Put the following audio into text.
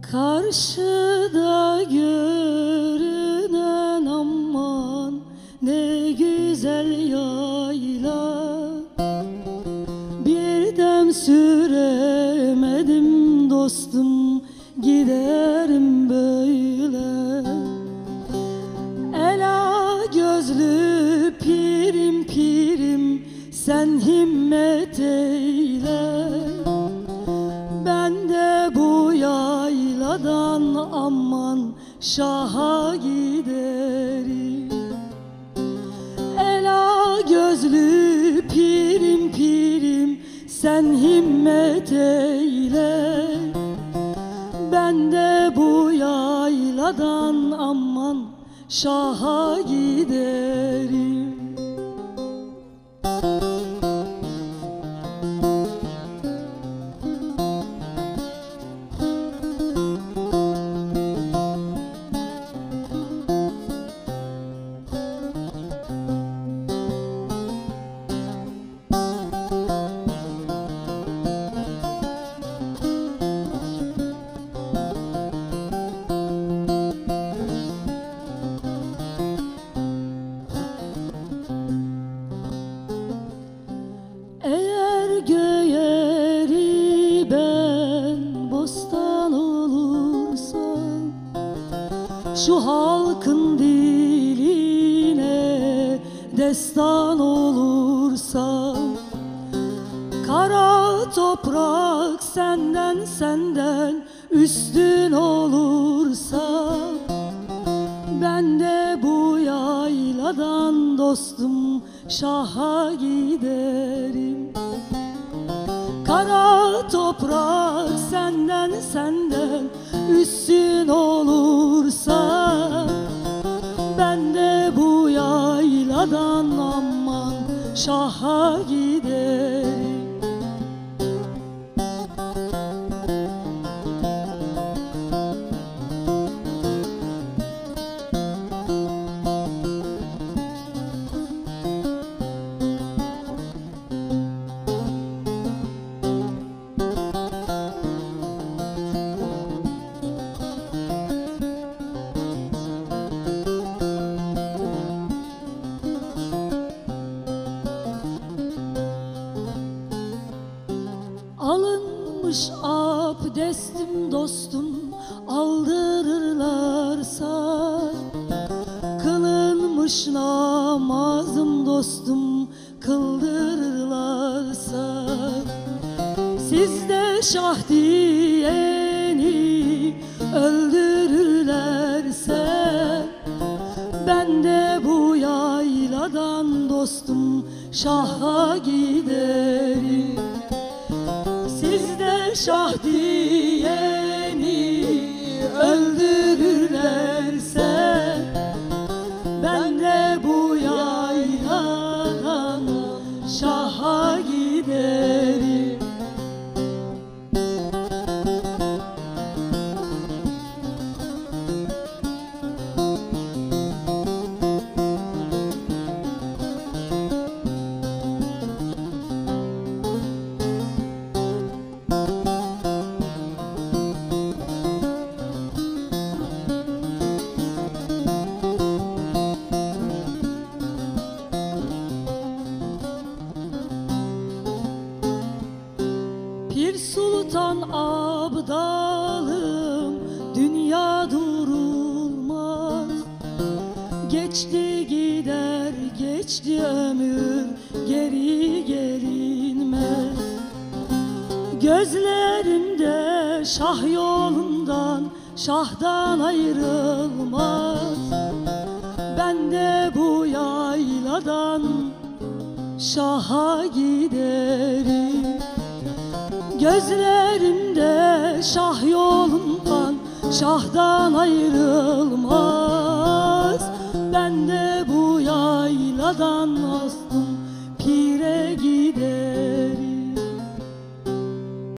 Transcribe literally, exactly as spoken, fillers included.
Karşıda görünen aman ne güzel yayla, bir dem süremedim dostum, giderim böyle. Ela gözlü pirim pirim, sen himmet eyle. Ben de bu yayladan aman şaha giderim. Ela gözlü pirim pirim, sen himmet eyle. Ben de bu yayladan aman şaha giderim. Eğer göğeri ben bostan olursam, şu halkın diline destan olursam, kara toprak senden senden üstün olursa, ben de bu yayladan dostum şaha giderim. Kara toprak senden senden üstün olursa, ben de bu yayladan aman şaha giderim. Alınmış abdestim dostum, aldırırlarsa, kılınmış namazım dostum, kıldırırlarsa, sizde şah diyeni öldürürlerse, ben de bu yayladan dostum şaha giderim. Sizde şah diyeni öldürürlerse, ben de bu yayladan şaha giderim. Pir Sultan Abdalım, dünya durulmaz. Geçti gider geçti ömür, geri gelinmez. Gözlerimde şah yolundan, şahdan ayrılmaz. Ben de bu yayladan şaha giderim. Gözlerimde şah yolundan, şahdan ayrılmaz. Ben de bu yayladan